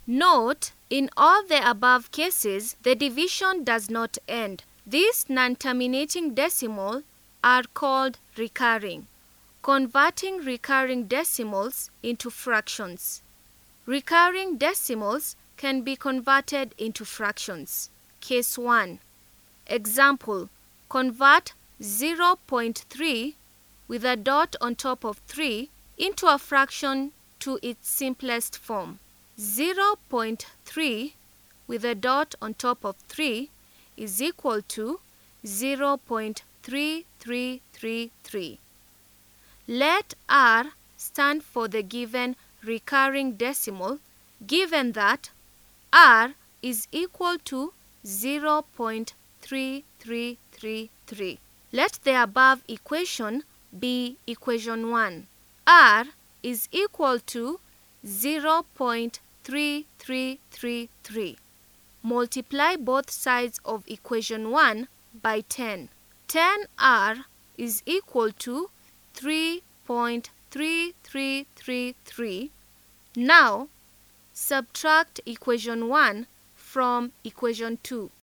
Note, in all the above cases, the division does not end. These non-terminating decimals are called recurring. Converting recurring decimals into fractions. Recurring decimals can be converted into fractions. Case 1. Example: convert 0.3 with a dot on top of 3 into a fraction to its simplest form. 0.3 with a dot on top of 3 is equal to 0.3333. Let R stand for the given recurring decimal, given that R is equal to 0.3333. Let the above equation be equation 1. R is equal to 0.3333. Multiply both sides of equation 1 by 10. 10R is equal to 3.3333. Now, subtract equation 1 from equation 2.